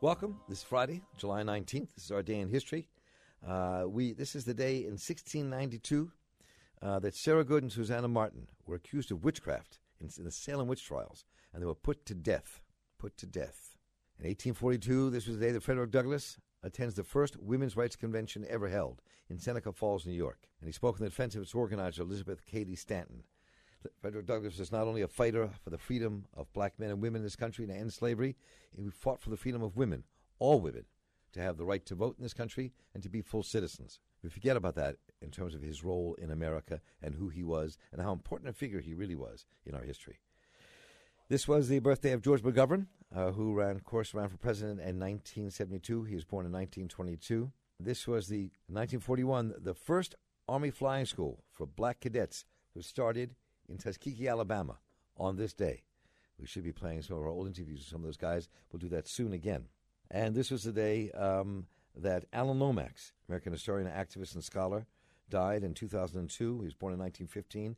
Welcome. This is Friday, July 19th. This is our day in history. This is the day in 1692 that Sarah Good and Susanna Martin were accused of witchcraft in the Salem witch trials, and they were put to death. Put to death. In 1842, this was the day that Frederick Douglass attends the first women's rights convention ever held in Seneca Falls, New York, and he spoke in the defense of its organizer, Elizabeth Cady Stanton. Frederick Douglass was not only a fighter for the freedom of black men and women in this country and to end slavery, he fought for the freedom of women, all women, to have the right to vote in this country and to be full citizens. We forget about that in terms of his role in America and who he was and how important a figure he really was in our history. This was the birthday of George McGovern, who ran for president in 1972. He was born in 1922. This was the 1941, the first Army flying school for black cadets who started in Tuskegee, Alabama, on this day. We should be playing some of our old interviews with some of those guys. We'll do that soon again. And this was the day that Alan Lomax, American historian, activist, and scholar, died in 2002. He was born in 1915.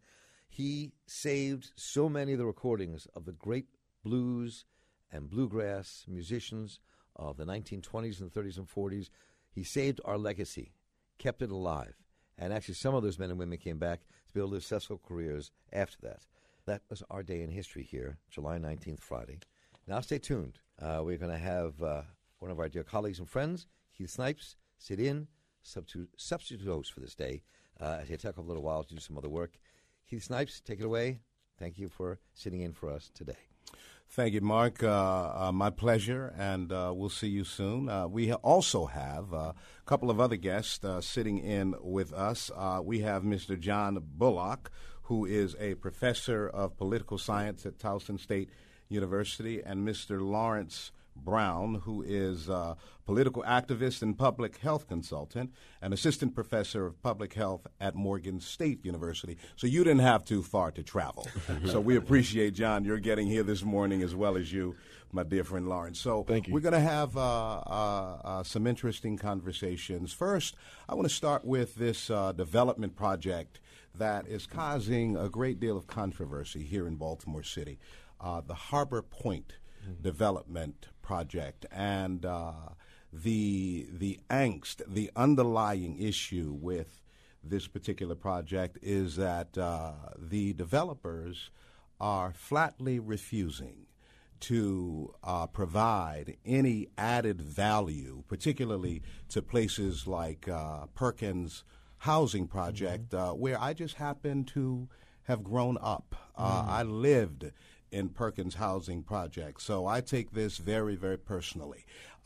He saved so many of the recordings of the great blues and bluegrass musicians of the 1920s and 30s and 40s. He saved our legacy, kept it alive. And actually, some of those men and women came back to be able to live successful careers after that. That was our day in history here, July 19th, Friday. Now stay tuned. We're going to have one of our dear colleagues and friends, Keith Snipes, sit in, substitute host for this day. As he took a little while to do some other work. Keith Snipes, take it away. Thank you for sitting in for us today. Thank you, Mark. My pleasure, and we'll see you soon. We also have a couple of other guests sitting in with us. We have Mr. John Bullock, who is a professor of political science at Towson State University, and Mr. Lawrence Brown, who is a political activist and public health consultant, and assistant professor of public health at Morgan State University. So you didn't have too far to travel. So we appreciate, John, you're getting here this morning as well as you, my dear friend Lawrence. So thank you. We're going to have some interesting conversations. First, I want to start with this development project that is causing a great deal of controversy here in Baltimore City, the Harbor Point development project, and the angst, the underlying issue with this particular project is that the developers are flatly refusing to provide any added value, particularly to places like Perkins Housing Project, where I just happen to have grown up. I lived in Perkins Housing Project. So I take this very, very personally.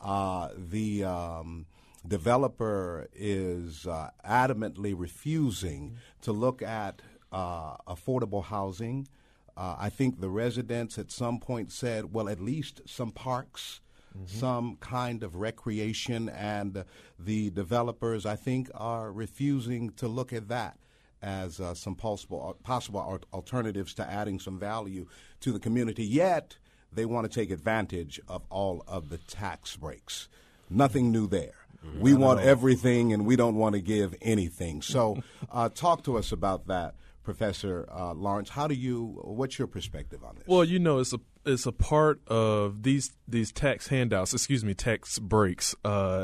The developer is adamantly refusing to look at affordable housing. I think the residents at some point said, well, at least some parks, some kind of recreation, and the developers, I think, are refusing to look at that as some possible alternatives to adding some value to the community, yet they want to take advantage of all of the tax breaks. Nothing new there. We want everything, and we don't want to give anything. So talk to us about that, Professor Lawrence. What's your perspective on this? Well, you know, it's a part of these tax handouts, tax breaks,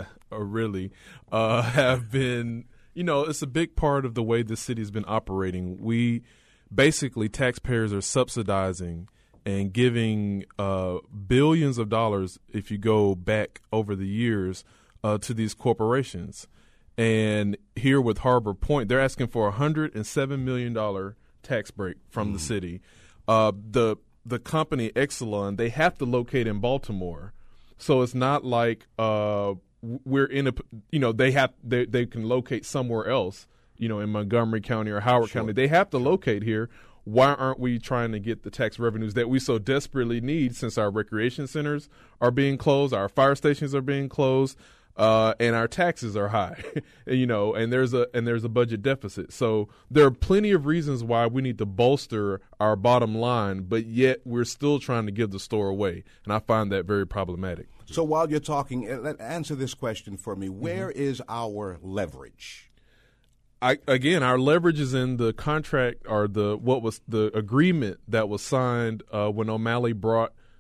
have been. You know, it's a big part of the way the city has been operating. We basically, taxpayers are subsidizing and giving billions of dollars, if you go back over the years, to these corporations. And here with Harbor Point, they're asking for a $107 million tax break from the city. The company Exelon, they have to locate in Baltimore. So it's not like we're in they can locate somewhere else, in Montgomery County or Howard County. They have to locate here. Why aren't we trying to get the tax revenues that we so desperately need, since our recreation centers are being closed, our fire stations are being closed, and our taxes are high, and there's a budget deficit. So there are plenty of reasons why we need to bolster our bottom line, but yet we're still trying to give the store away, and I find that very problematic. So while you're talking, answer this question for me. Where is our leverage? Our leverage is in the contract, or the agreement that was signed when O'Malley brought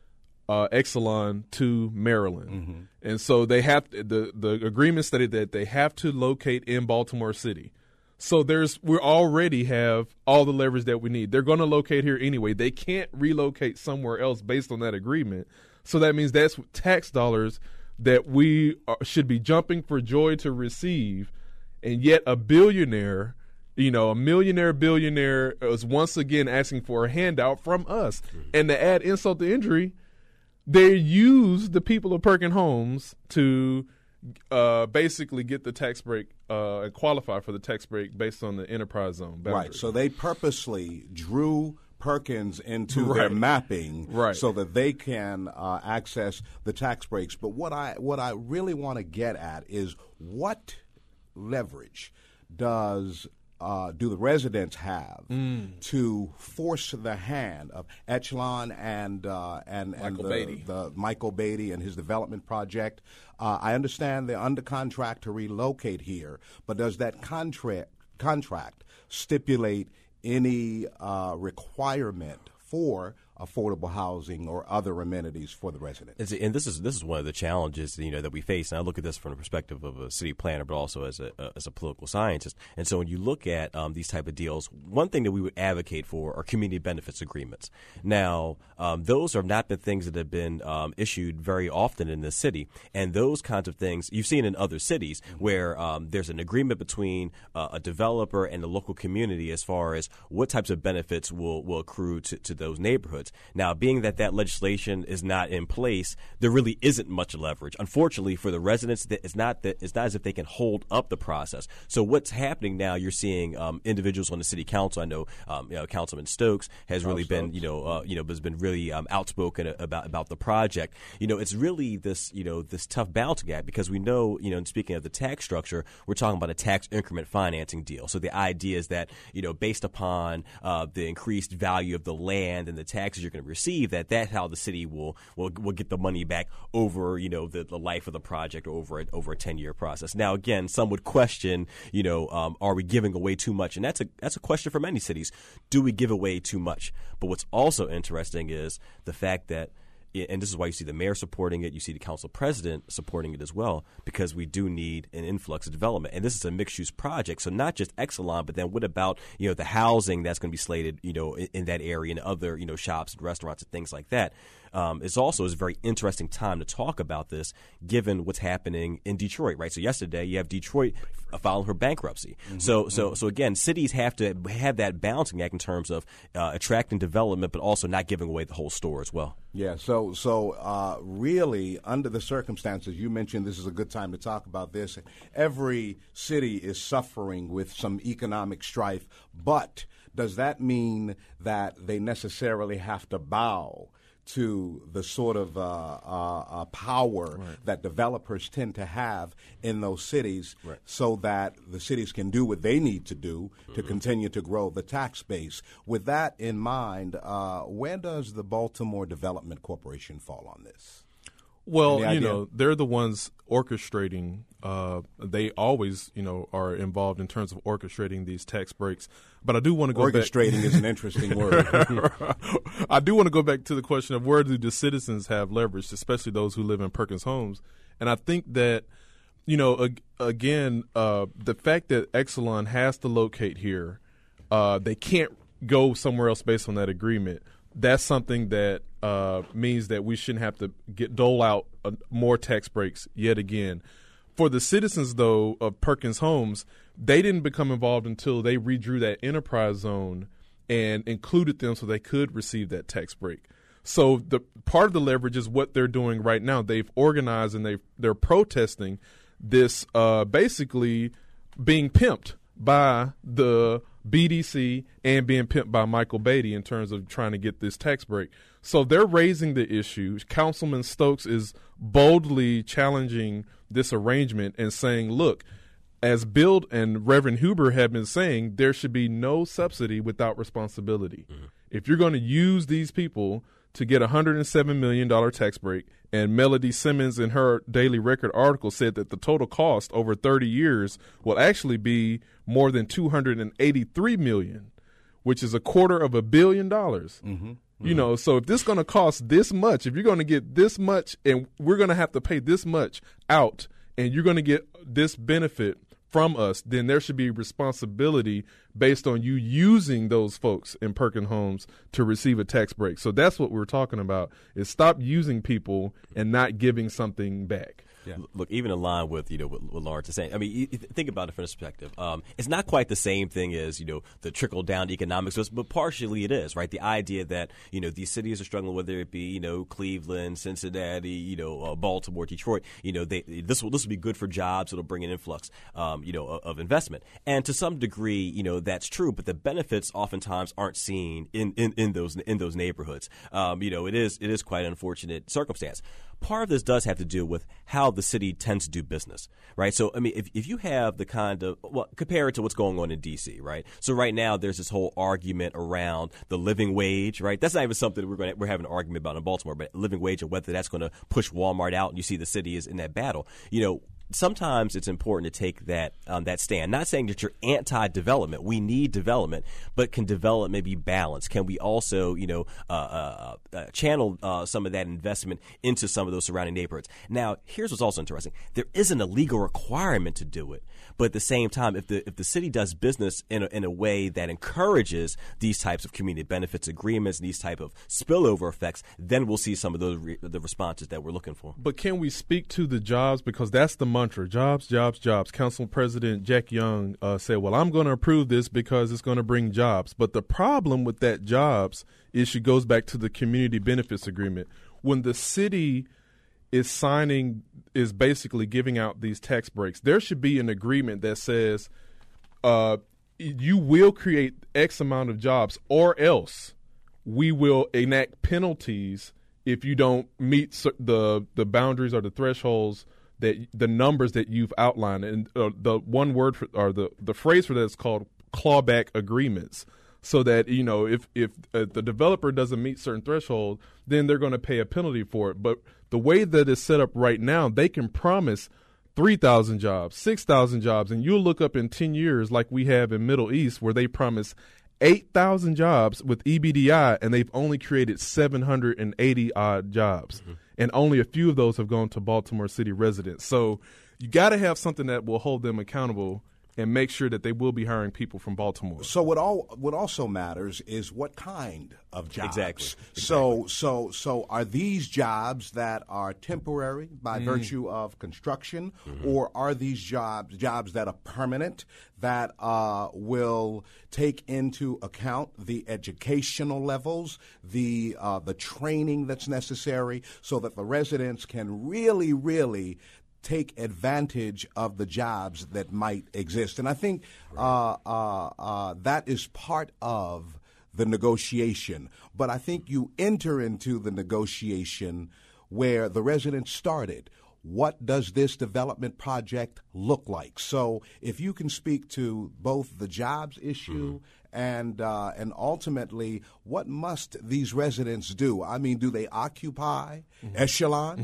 Exelon to Maryland. And so they have the agreement stated that they have to locate in Baltimore City. So we already have all the leverage that we need. They're going to locate here anyway. They can't relocate somewhere else based on that agreement. So that means that's tax dollars that we should be jumping for joy to receive. And yet a billionaire, a millionaire billionaire is once again asking for a handout from us. And to add insult to injury, they use the people of Perkins Homes to basically get the tax break and qualify for the tax break based on the enterprise zone boundary. Right. So they purposely drew Perkins into their mapping so that they can access the tax breaks. But what I really want to get at is what leverage do the residents have to force the hand of Exelon and the Michael Beatty and his development project? I understand they're under contract to relocate here, but does that contract stipulate any requirement for affordable housing or other amenities for the residents? And this is one of the challenges that we face. And I look at this from the perspective of a city planner, but also as a political scientist. And so when you look at these type of deals, one thing that we would advocate for are community benefits agreements. Now, those have not been things that have been issued very often in this city, and those kinds of things you've seen in other cities where there's an agreement between a developer and the local community as far as what types of benefits will accrue to those neighborhoods. Now, being that legislation is not in place, there really isn't much leverage. Unfortunately, for the residents, it's not as if they can hold up the process. So what's happening now? You're seeing individuals on the city council. I know, Councilman Stokes has really been, has been really outspoken about the project. It's really this tough balancing act because we know, and speaking of the tax structure, we're talking about a tax increment financing deal. So the idea is that, based upon the increased value of the land and the taxes you're going to receive, that's how the city will get the money back over the life of the project over a 10-year process. Now, again, some would question, are we giving away too much? And that's a question for many cities. Do we give away too much? But what's also interesting is the fact that, and this is why you see the mayor supporting it, you see the council president supporting it as well, because we do need an influx of development. And this is a mixed-use project, so not just Exelon, but then what about, the housing that's going to be slated, in that area and other, shops and restaurants and things like that. It's also a very interesting time to talk about this, given what's happening in Detroit, right? So yesterday you have Detroit filing for bankruptcy. So again, cities have to have that balancing act in terms of attracting development, but also not giving away the whole store as well. Yeah. So really, under the circumstances, you mentioned this is a good time to talk about this. Every city is suffering with some economic strife, but does that mean that they necessarily have to bow to the sort of power that developers tend to have in those cities so that the cities can do what they need to do to continue to grow the tax base? With that in mind, where does the Baltimore Development Corporation fall on this? Well, they're the ones orchestrating. They always, are involved in terms of orchestrating these tax breaks. But I do want to go orchestrating is an interesting word. I do want to go back to the question of where do the citizens have leverage, especially those who live in Perkins Homes. And I think that, again, the fact that Exelon has to locate here, they can't go somewhere else based on that agreement. That's something that means that we shouldn't have to dole out more tax breaks yet again. For the citizens, though, of Perkins Homes, they didn't become involved until they redrew that enterprise zone and included them so they could receive that tax break. So the part of the leverage is what they're doing right now. They've organized and they're protesting this basically being pimped by the BDC and being pimped by Michael Beatty in terms of trying to get this tax break. So they're raising the issue. Councilman Stokes is boldly challenging this arrangement and saying, look, as Bill and Reverend Huber have been saying, there should be no subsidy without responsibility. If you're going to use these people to get a $107 million tax break, and Melody Simmons in her Daily Record article said that the total cost over 30 years will actually be more than $283 million, which is $250 million. You know, so if this is going to cost this much, if you're going to get this much and we're going to have to pay this much out and you're going to get this benefit from us, then there should be responsibility based on you using those folks in Perkin Homes to receive a tax break. So that's what we're talking about, is stop using people and not giving something back. Yeah. Look, even in line with what Lawrence is saying. I mean, you think about it from this perspective. It's not quite the same thing as the trickle down economics, but partially it is, right? The idea that these cities are struggling, whether it be Cleveland, Cincinnati, Baltimore, Detroit. This will be good for jobs. It'll bring an influx, of investment, and to some degree, that's true. But the benefits oftentimes aren't seen in those neighborhoods. It is quite an unfortunate circumstance. Part of this does have to do with how the city tends to do business, right? So, I mean, if you have the kind of, compare it to what's going on in D.C., right? So right now there's this whole argument around the living wage, right? That's not even something we're having an argument about in Baltimore, but living wage and whether that's going to push Walmart out, and you see the city is in that battle. Sometimes it's important to take that stand. Not saying that you're anti-development. We need development, but can development be balanced? Can we also, channel some of that investment into some of those surrounding neighborhoods? Now, here's what's also interesting: there isn't a legal requirement to do it, but at the same time, if the city does business in a way that encourages these types of community benefits agreements and these type of spillover effects, then we'll see some of the responses that we're looking for. But can we speak to the jobs, because that's the mantra: jobs, jobs, jobs. Council President Jack Young said, well, I'm going to approve this because it's going to bring jobs. But the problem with that jobs issue goes back to the community benefits agreement. When the city is basically giving out these tax breaks, there should be an agreement that says you will create X amount of jobs, or else we will enact penalties if you don't meet the boundaries or the thresholds, that the numbers that you've outlined. And the one word the phrase for that is called clawback agreements. So that, if the developer doesn't meet certain thresholds, then they're going to pay a penalty for it. But the way that it's set up right now, they can promise 3,000 jobs, 6,000 jobs, and you'll look up in 10 years, like we have in Middle East, where they promise 8,000 jobs with EBDI, and they've only created 780 odd jobs. Mm-hmm. And only a few of those have gone to Baltimore City residents. So you got to have something that will hold them accountable and make sure that they will be hiring people from Baltimore. So what also matters is what kind of jobs. Exactly. So are these jobs that are temporary by virtue of construction, or are these jobs that are permanent, that will take into account the educational levels, the training that's necessary, so that the residents can really take advantage of the jobs that might exist? And I think that is part of the negotiation. But I think you enter into the negotiation where the residents started. What does this development project look like? So if you can speak to both the jobs issue and ultimately, what must these residents do? I mean, do they occupy Echelon?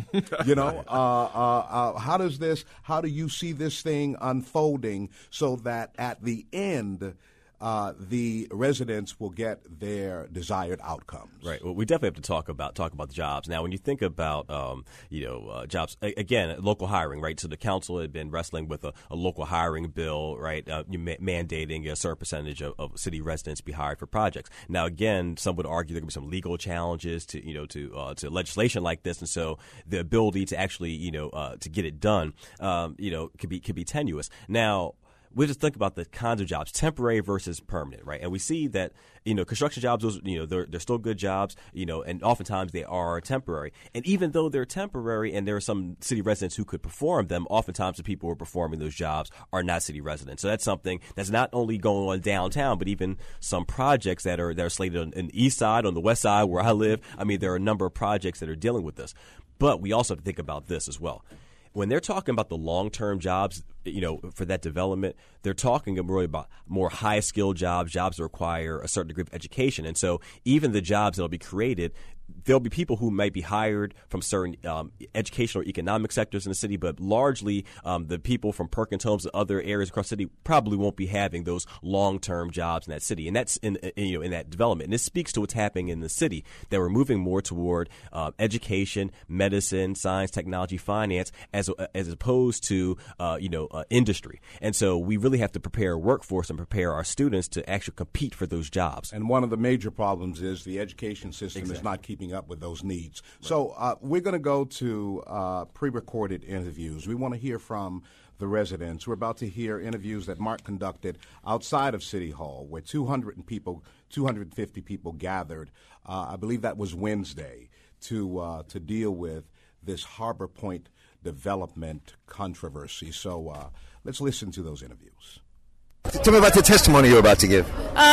How do you see this thing unfolding so that at the end, the residents will get their desired outcomes? Right. Well, we definitely have to talk about the jobs. Now, when you think about jobs, again, local hiring, right? So the council had been wrestling with a local hiring bill, right, mandating a certain percentage of city residents be hired for projects. Now, again, some would argue there could be some legal challenges to legislation like this, and so the ability to actually to get it done could be tenuous. Now, we just think about the kinds of jobs, temporary versus permanent, right? And we see that, construction jobs, those, they're still good jobs, and oftentimes they are temporary. And even though they're temporary and there are some city residents who could perform them, oftentimes the people who are performing those jobs are not city residents. So that's something that's not only going on downtown, but even some projects that are slated on the east side, on the west side where I live. I mean, there are a number of projects that are dealing with this. But we also have to think about this as well. When they're talking about the long-term jobs, for that development, they're talking really about more high-skilled jobs that require a certain degree of education. And so even the jobs that will be created, there'll be people who might be hired from certain educational or economic sectors in the city, but largely the people from Perkins Homes and other areas across the city probably won't be having those long-term jobs in that city, and that's in that development. And this speaks to what's happening in the city, that we're moving more toward education, medicine, science, technology, finance, as opposed to industry. And so we really have to prepare a workforce and prepare our students to actually compete for those jobs. And one of the major problems is the education system is not keeping up with those needs. Right. So we're going to go to pre-recorded interviews. We want to hear from the residents. We're about to hear interviews that Mark conducted outside of City Hall, where 250 people gathered. I believe that was Wednesday to deal with this Harbor Point development controversy. So let's listen to those interviews. Tell me about the testimony you're about to give.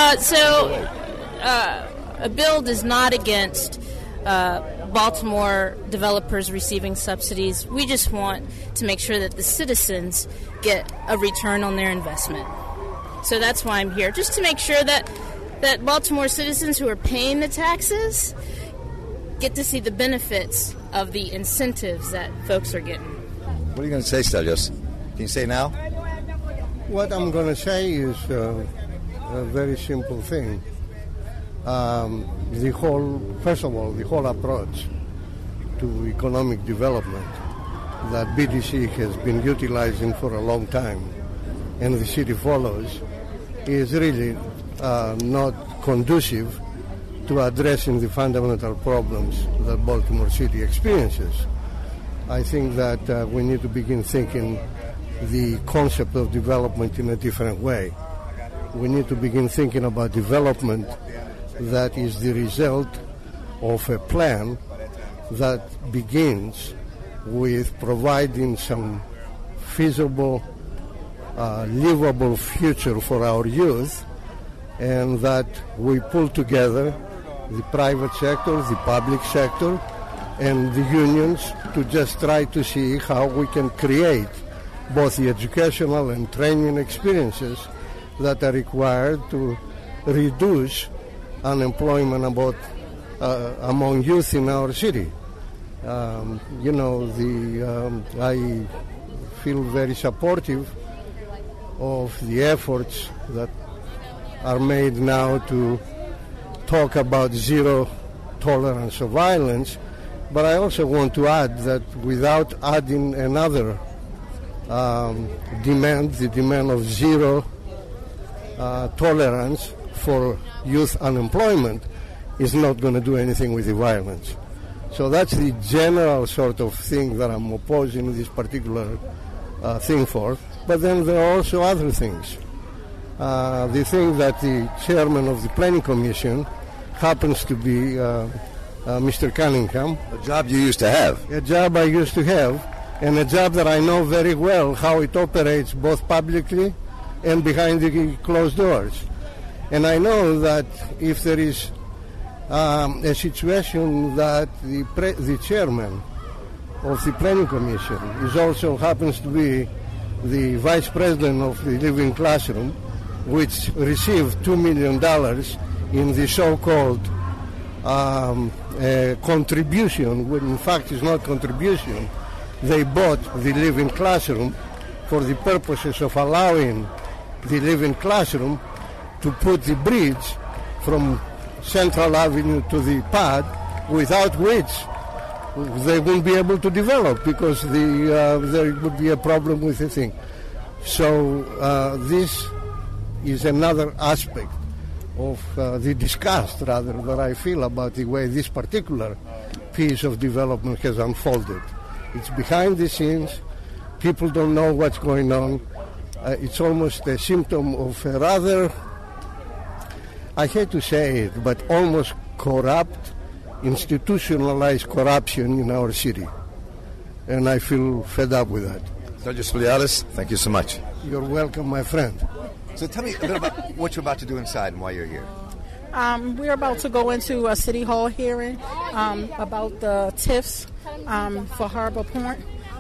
A bill is not against Baltimore developers receiving subsidies. We just want to make sure that the citizens get a return on their investment. So that's why I'm here, just to make sure that Baltimore citizens who are paying the taxes get to see the benefits of the incentives that folks are getting. What are you going to say, Stelios? Can you say now? What I'm going to say is a very simple thing. First of all, the whole approach to economic development that BDC has been utilizing for a long time and the city follows is really not conducive to addressing the fundamental problems that Baltimore City experiences. I think that we need to begin thinking the concept of development in a different way. We need to begin thinking about development that is the result of a plan that begins with providing some feasible, livable future for our youth, and that we pull together the private sector, the public sector, and the unions to just try to see how we can create both the educational and training experiences that are required to reduce unemployment among youth in our city. I feel very supportive of the efforts that are made now to talk about zero tolerance of violence, but I also want to add that without adding another demand, the demand of zero tolerance for youth unemployment, is not going to do anything with the violence. So that's the general sort of thing that I'm opposing this particular thing for. But then there are also other things. The thing that the chairman of the Planning Commission happens to be Mr. Cunningham. A job you used to have. A job I used to have, and a job that I know very well how it operates both publicly and behind the closed doors. And I know that if there is a situation that the chairman of the Planning Commission also happens to be the vice president of the Living Classroom, which received $2 million in the so-called contribution, when in fact it's not contribution. They bought the Living Classroom for the purposes of allowing the Living Classroom to put the bridge from Central Avenue to the pad, without which they won't be able to develop because there would be a problem with the thing. So this is another aspect of the disgust, rather, that I feel about the way this particular piece of development has unfolded. It's behind the scenes. People don't know what's going on. It's almost a symptom of a rather, I hate to say it, but almost corrupt, institutionalized corruption in our city. And I feel fed up with that. Sergio Spiliadis, thank you so much. You're welcome, my friend. So tell me a bit about what you're about to do inside and why you're here. We're about to go into a City Hall hearing about the TIFs for Harbor Point.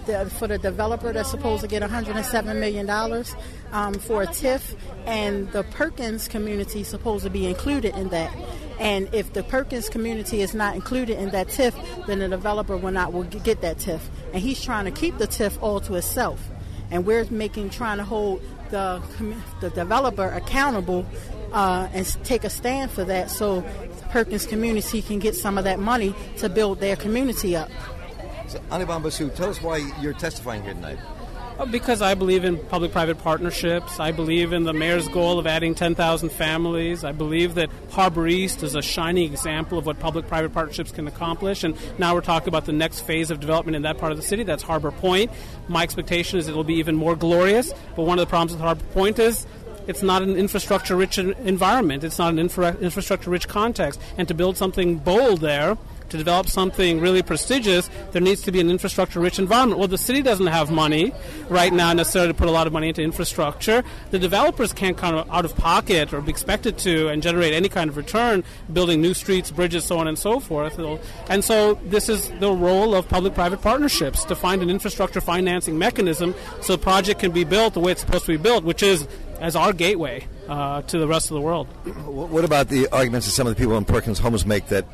for the developer that's supposed to get $107 million for a TIF, and the Perkins community is supposed to be included in that. And if the Perkins community is not included in that TIF, then the developer will get that TIF. And he's trying to keep the TIF all to itself. And we're trying to hold the developer accountable and take a stand for that, so the Perkins community can get some of that money to build their community up. So, Anibam Basu, tell us why you're testifying here tonight. Because I believe in public-private partnerships. I believe in the mayor's goal of adding 10,000 families. I believe that Harbor East is a shining example of what public-private partnerships can accomplish. And now we're talking about the next phase of development in that part of the city. That's Harbor Point. My expectation is it will be even more glorious. But one of the problems with Harbor Point is it's not an infrastructure-rich environment. It's not an infrastructure-rich context. And to build something bold there, to develop something really prestigious, there needs to be an infrastructure-rich environment. Well, the city doesn't have money right now necessarily to put a lot of money into infrastructure. The developers can't kind of out of pocket or be expected to and generate any kind of return building new streets, bridges, so on and so forth. And so this is the role of public-private partnerships, to find an infrastructure financing mechanism so the project can be built the way it's supposed to be built, which is as our gateway to the rest of the world. What about the arguments that some of the people in Perkins Homes make that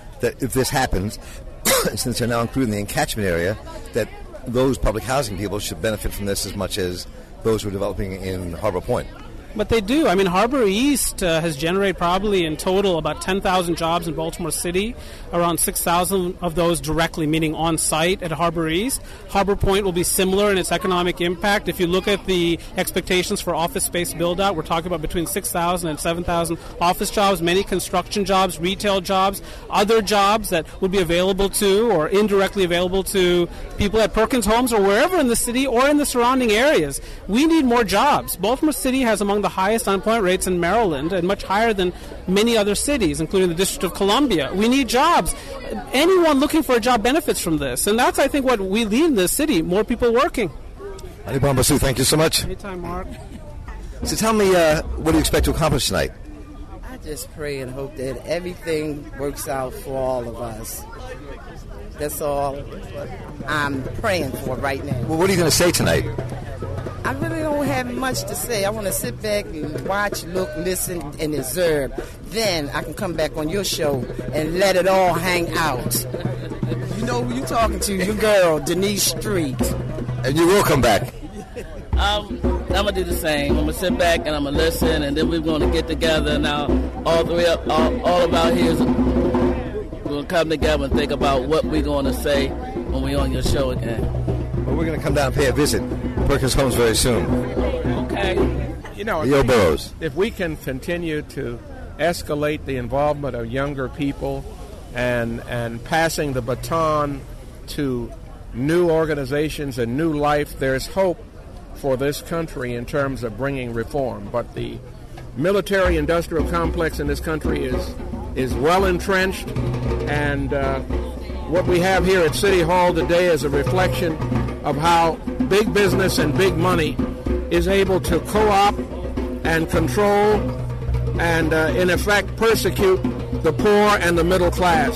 if this happens, since they're now included in the encatchment area, that those public housing people should benefit from this as much as those who are developing in Harbor Point? But they do. I mean, Harbor East has generated probably in total about 10,000 jobs in Baltimore City, around 6,000 of those directly, meaning on site at Harbor East. Harbor Point will be similar in its economic impact. If you look at the expectations for office space build-out, we're talking about between 6,000 and 7,000 office jobs, many construction jobs, retail jobs, other jobs that would be available to or indirectly available to people at Perkins Homes or wherever in the city or in the surrounding areas. We need more jobs. Baltimore City has among the highest unemployment rates in Maryland and much higher than many other cities, including the District of Columbia. We need jobs. Anyone looking for a job benefits from this, and that's, I think, what we need in this city, more people working. Anibam Basu, thank you so much. Anytime, Mark. So tell me, what do you expect to accomplish tonight? I just pray and hope that everything works out for all of us. That's all I'm praying for right now. Well, what are you going to say tonight? I really don't have much to say. I want to sit back and watch, look, listen, and observe. Then I can come back on your show and let it all hang out. You know who you talking to, your girl, Denise Street. And you will come back. I'm going to do the same. I'm going to sit back and I'm going to listen, and then we're going to get together. Now, all the way up, all about here is we're going to come together and think about what we're going to say when we're on your show again. Well, we're going to come down and pay a visit. Perkins Homes very soon. Okay. You know, Leo Burrows. If we can continue to escalate the involvement of younger people and passing the baton to new organizations and new life, there's hope for this country in terms of bringing reform. But the military-industrial complex in this country is well entrenched, and what we have here at City Hall today is a reflection of how big business and big money is able to co-opt and control and, in effect, persecute the poor and the middle class.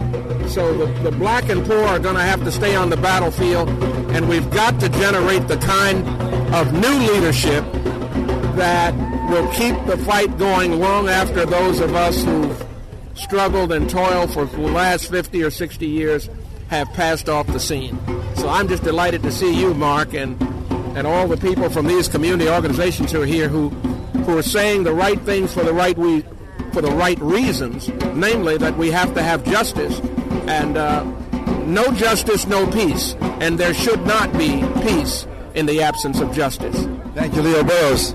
So the black and poor are going to have to stay on the battlefield, and we've got to generate the kind of new leadership that will keep the fight going long after those of us who've struggled and toiled for the last 50 or 60 years have passed off the scene. So I'm just delighted to see you, Mark, and all the people from these community organizations who are here who are saying the right things for the right reasons, namely that we have to have justice. And no justice, no peace. And there should not be peace in the absence of justice. Thank you, Leo Burrows.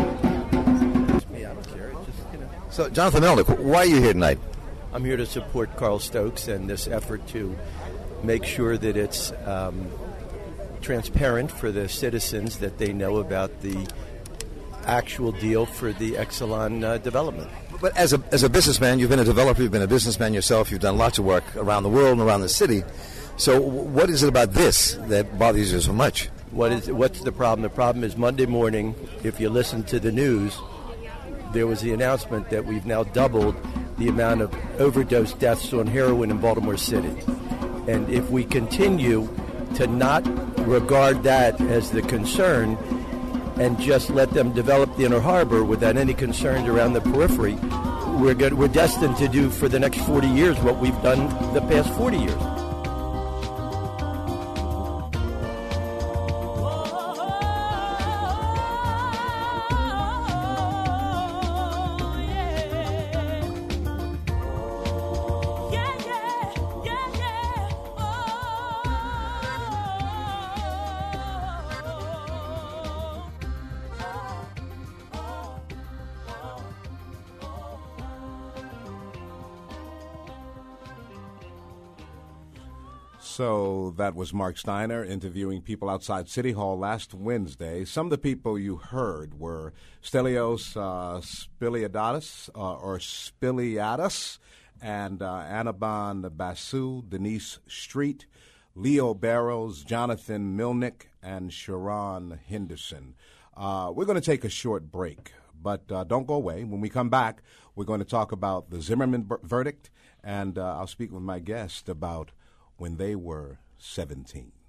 So, Jonathan Melnick, why are you here tonight? I'm here to support Carl Stokes and this effort to make sure that it's transparent for the citizens, that they know about the actual deal for the Exelon development. But as a businessman, you've been a developer, you've been a businessman yourself, you've done lots of work around the world and around the city. So what is it about this that bothers you so much? What's the problem? The problem is Monday morning, if you listen to the news, there was the announcement that we've now doubled the amount of overdose deaths on heroin in Baltimore City. And if we continue to not regard that as the concern and just let them develop the Inner Harbor without any concerns around the periphery, we're destined to do for the next 40 years what we've done the past 40 years. So that was Mark Steiner interviewing people outside City Hall last Wednesday. Some of the people you heard were Stelios Spiliadis and Anaban Basu, Denise Street, Leo Barrows, Jonathan Milnick, and Sharon Henderson. We're going to take a short break, but don't go away. When we come back, we're going to talk about the Zimmerman verdict, and I'll speak with my guest about when they were 17.